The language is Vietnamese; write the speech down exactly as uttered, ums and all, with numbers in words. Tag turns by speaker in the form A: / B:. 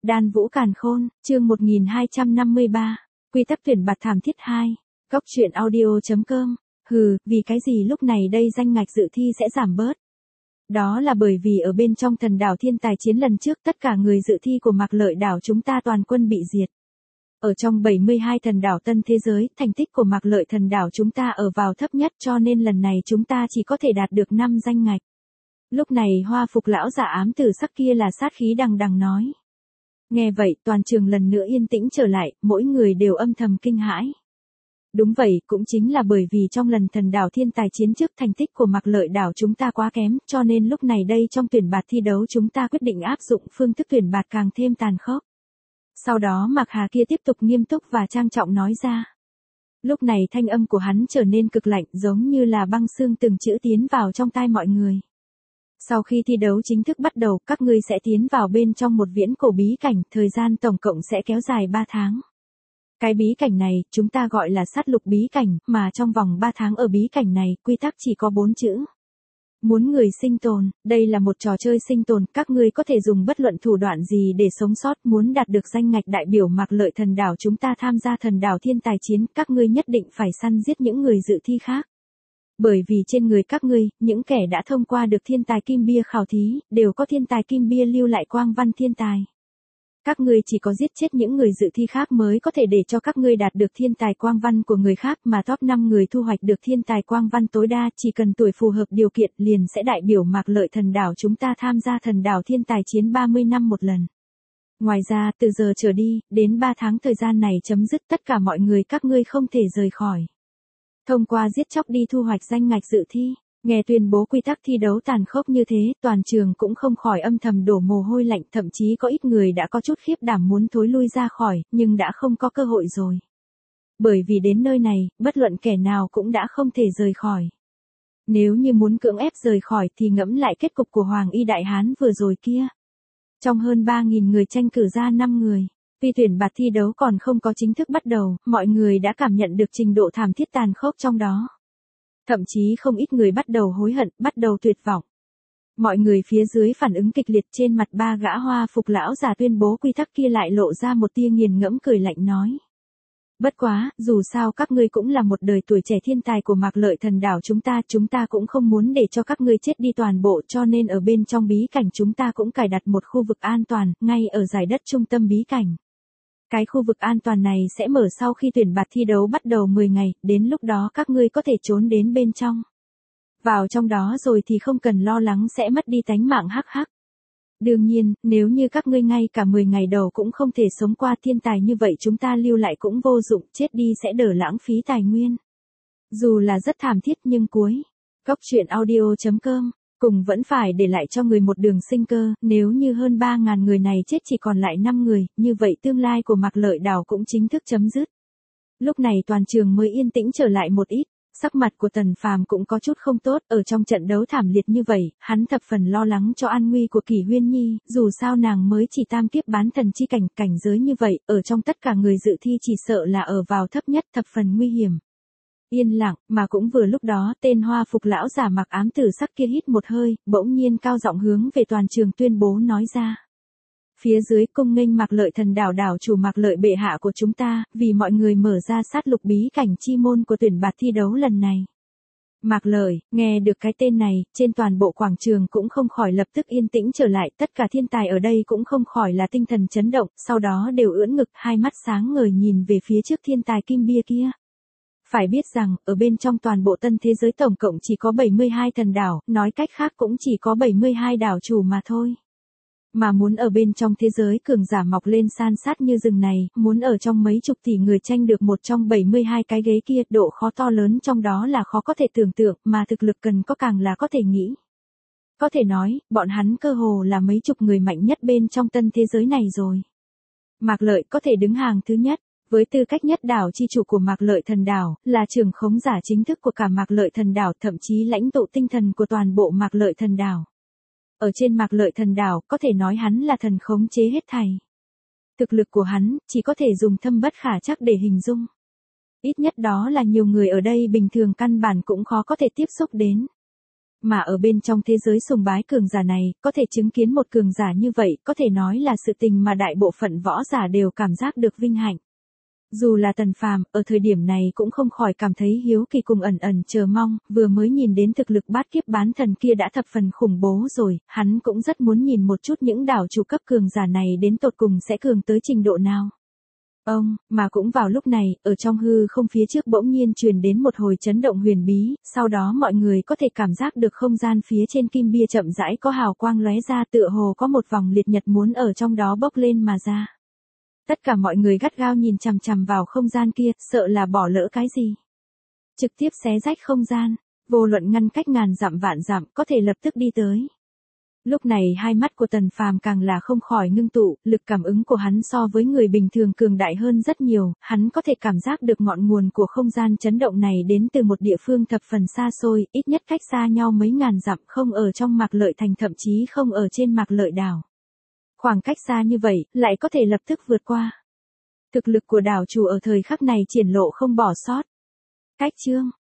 A: Đan Vũ Càn Khôn, chương một nghìn hai trăm năm mươi ba, quy tắc tuyển bạt thảm thiết hai, Cóc truyện audio.com, hừ, vì cái gì lúc này đây danh ngạch dự thi sẽ giảm bớt? Đó là bởi vì ở bên trong thần đảo thiên tài chiến lần trước tất cả người dự thi của Mạc Lợi đảo chúng ta toàn quân bị diệt. Ở trong bảy mươi hai thần đảo tân thế giới, thành tích của Mạc Lợi thần đảo chúng ta ở vào thấp nhất cho nên lần này chúng ta chỉ có thể đạt được năm danh ngạch. Lúc này hoa phục lão giả ám tử sắc kia là sát khí đằng đằng nói. Nghe vậy toàn trường lần nữa yên tĩnh trở lại, mỗi người đều âm thầm kinh hãi. Đúng vậy, cũng chính là bởi vì trong lần thần đảo thiên tài chiến trước thành tích của Mạc Lợi đảo chúng ta quá kém, cho nên lúc này đây trong tuyển bạt thi đấu chúng ta quyết định áp dụng phương thức tuyển bạt càng thêm tàn khốc. Sau đó Mạc Hà kia tiếp tục nghiêm túc và trang trọng nói ra. Lúc này thanh âm của hắn trở nên cực lạnh giống như là băng xương từng chữ tiến vào trong tai mọi người. Sau khi thi đấu chính thức bắt đầu, các ngươi sẽ tiến vào bên trong một viễn cổ bí cảnh, thời gian tổng cộng sẽ kéo dài ba tháng. Cái bí cảnh này, chúng ta gọi là sát lục bí cảnh, mà trong vòng ba tháng ở bí cảnh này, quy tắc chỉ có bốn chữ. Muốn người sinh tồn, đây là một trò chơi sinh tồn, các ngươi có thể dùng bất luận thủ đoạn gì để sống sót, muốn đạt được danh ngạch đại biểu Mạc Lợi thần đảo chúng ta tham gia thần đảo thiên tài chiến, các ngươi nhất định phải săn giết những người dự thi khác. Bởi vì trên người các ngươi, những kẻ đã thông qua được thiên tài kim bia khảo thí, đều có thiên tài kim bia lưu lại quang văn thiên tài. Các ngươi chỉ có giết chết những người dự thi khác mới có thể để cho các ngươi đạt được thiên tài quang văn của người khác, mà top năm người thu hoạch được thiên tài quang văn tối đa, chỉ cần tuổi phù hợp điều kiện liền sẽ đại biểu Mạc Lợi thần đảo chúng ta tham gia thần đảo thiên tài chiến ba mươi năm một lần. Ngoài ra, từ giờ trở đi, đến ba tháng thời gian này chấm dứt, tất cả mọi người các ngươi không thể rời khỏi. Thông qua giết chóc đi thu hoạch danh ngạch dự thi. Nghe tuyên bố quy tắc thi đấu tàn khốc như thế, toàn trường cũng không khỏi âm thầm đổ mồ hôi lạnh, thậm chí có ít người đã có chút khiếp đảm muốn thối lui ra khỏi, nhưng đã không có cơ hội rồi. Bởi vì đến nơi này, bất luận kẻ nào cũng đã không thể rời khỏi. Nếu như muốn cưỡng ép rời khỏi thì ngẫm lại kết cục của Hoàng Y Đại Hán vừa rồi kia. Trong hơn ba nghìn người tranh cử ra năm người. Tuy tuyển bạt thi đấu còn không có chính thức bắt đầu, mọi người đã cảm nhận được trình độ thảm thiết tàn khốc trong đó. Thậm chí không ít người bắt đầu hối hận, bắt đầu tuyệt vọng. Mọi người phía dưới phản ứng kịch liệt, trên mặt ba gã hoa phục lão già tuyên bố quy tắc kia lại lộ ra một tia nghiền ngẫm cười lạnh nói. Bất quá, dù sao các ngươi cũng là một đời tuổi trẻ thiên tài của Mạc Lợi thần đảo chúng ta, chúng ta cũng không muốn để cho các ngươi chết đi toàn bộ, cho nên ở bên trong bí cảnh chúng ta cũng cài đặt một khu vực an toàn, ngay ở giải đất trung tâm bí cảnh. Cái khu vực an toàn này sẽ mở sau khi tuyển bạt thi đấu bắt đầu mười ngày, đến lúc đó các ngươi có thể trốn đến bên trong. Vào trong đó rồi thì không cần lo lắng sẽ mất đi tánh mạng hắc hắc. Đương nhiên, nếu như các ngươi ngay cả mười ngày đầu cũng không thể sống qua thiên tài như vậy chúng ta lưu lại cũng vô dụng, chết đi sẽ đỡ lãng phí tài nguyên. Dù là rất thảm thiết nhưng cuối. Cóc truyện audio.com cùng vẫn phải để lại cho người một đường sinh cơ, nếu như hơn ba nghìn người này chết chỉ còn lại năm người, như vậy tương lai của Mạc Lợi đảo cũng chính thức chấm dứt. Lúc này toàn trường mới yên tĩnh trở lại một ít, sắc mặt của Tần Phàm cũng có chút không tốt, ở trong trận đấu thảm liệt như vậy, hắn thập phần lo lắng cho an nguy của Kỷ Huyên Nhi, dù sao nàng mới chỉ tam kiếp bán thần chi cảnh, cảnh giới như vậy, ở trong tất cả người dự thi chỉ sợ là ở vào thấp nhất, thập phần nguy hiểm. Yên lặng, mà cũng vừa lúc đó, tên hoa phục lão giả mặc ám tử sắc kia hít một hơi, bỗng nhiên cao giọng hướng về toàn trường tuyên bố nói ra. Phía dưới cung nghênh Mạc Lợi thần đảo đảo chủ Mạc Lợi bệ hạ của chúng ta, vì mọi người mở ra sát lục bí cảnh chi môn của tuyển bạt thi đấu lần này. Mạc Lợi, nghe được cái tên này, trên toàn bộ quảng trường cũng không khỏi lập tức yên tĩnh trở lại, tất cả thiên tài ở đây cũng không khỏi là tinh thần chấn động, sau đó đều ưỡn ngực, hai mắt sáng ngời nhìn về phía trước thiên tài kim bia kia. Phải biết rằng, ở bên trong toàn bộ tân thế giới tổng cộng chỉ có bảy mươi hai thần đảo, nói cách khác cũng chỉ có bảy mươi hai đảo chủ mà thôi. Mà muốn ở bên trong thế giới cường giả mọc lên san sát như rừng này, muốn ở trong mấy chục tỷ người tranh được một trong bảy mươi hai cái ghế kia, độ khó to lớn trong đó là khó có thể tưởng tượng, mà thực lực cần có càng là có thể nghĩ. Có thể nói, bọn hắn cơ hồ là mấy chục người mạnh nhất bên trong tân thế giới này rồi. Mạc Lợi có thể đứng hàng thứ nhất. Với tư cách nhất đảo chi chủ của Mạc Lợi thần đảo, là trưởng khống giả chính thức của cả Mạc Lợi thần đảo, thậm chí lãnh tụ tinh thần của toàn bộ Mạc Lợi thần đảo. Ở trên Mạc Lợi thần đảo, có thể nói hắn là thần khống chế hết thảy. Thực lực của hắn, chỉ có thể dùng thâm bất khả trắc để hình dung. Ít nhất đó là nhiều người ở đây bình thường căn bản cũng khó có thể tiếp xúc đến. Mà ở bên trong thế giới sùng bái cường giả này, có thể chứng kiến một cường giả như vậy, có thể nói là sự tình mà đại bộ phận võ giả đều cảm giác được vinh hạnh. Dù là Tần Phàm, ở thời điểm này cũng không khỏi cảm thấy hiếu kỳ cùng ẩn ẩn chờ mong, vừa mới nhìn đến thực lực bát kiếp bán thần kia đã thập phần khủng bố rồi, hắn cũng rất muốn nhìn một chút những đảo chủ cấp cường giả này đến tột cùng sẽ cường tới trình độ nào. Ông, mà cũng vào lúc này, ở trong hư không phía trước bỗng nhiên truyền đến một hồi chấn động huyền bí, sau đó mọi người có thể cảm giác được không gian phía trên kim bia chậm rãi có hào quang lóe ra, tựa hồ có một vòng liệt nhật muốn ở trong đó bốc lên mà ra. Tất cả mọi người gắt gao nhìn chằm chằm vào không gian kia, sợ là bỏ lỡ cái gì. Trực tiếp xé rách không gian, vô luận ngăn cách ngàn dặm vạn dặm, có thể lập tức đi tới. Lúc này hai mắt của Tần Phàm càng là không khỏi ngưng tụ, lực cảm ứng của hắn so với người bình thường cường đại hơn rất nhiều, hắn có thể cảm giác được ngọn nguồn của không gian chấn động này đến từ một địa phương thập phần xa xôi, ít nhất cách xa nhau mấy ngàn dặm, không ở trong Mạc Lợi Thành, thậm chí không ở trên Mạc Lợi đảo. Khoảng cách xa như vậy, lại có thể lập tức vượt qua. Thực lực của đảo chủ ở thời khắc này triển lộ không bỏ sót. Cách chương,